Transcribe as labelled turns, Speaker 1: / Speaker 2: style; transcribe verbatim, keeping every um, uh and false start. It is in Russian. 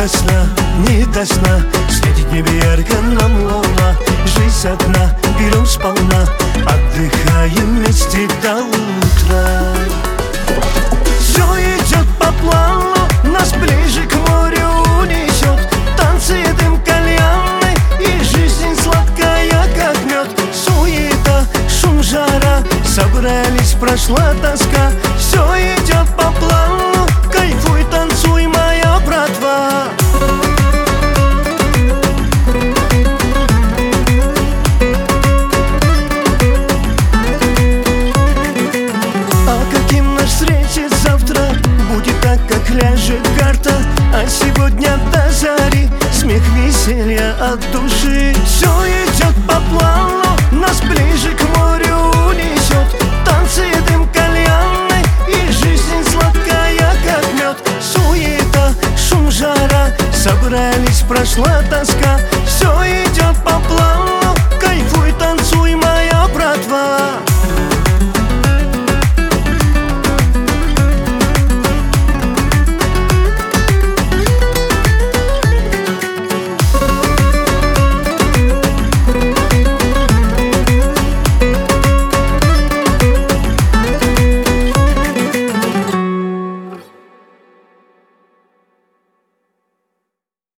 Speaker 1: до сна, не до сна, светит в небе ярко нам луна. Жизнь одна, берем сполна, отдыхаем вместе до утра. Все идет по плану, нас ближе к морю унесет. Танцы, дым кальянный, и жизнь сладкая, как мед. Суета, шум, жара, собрались, прошла тоска. Все идет по плану, кайфуй, танцуй, моя братва. А каким нас встретит завтра, будет так, как ляжет карта. А сегодня до зари смех, веселья от души. Все идет по плану, нас ближе к морю унесет. Танцы, дым кальянный, и жизнь сладкая, как мед. Суета, шум, жара, собрались, прошла тоска. Все идет по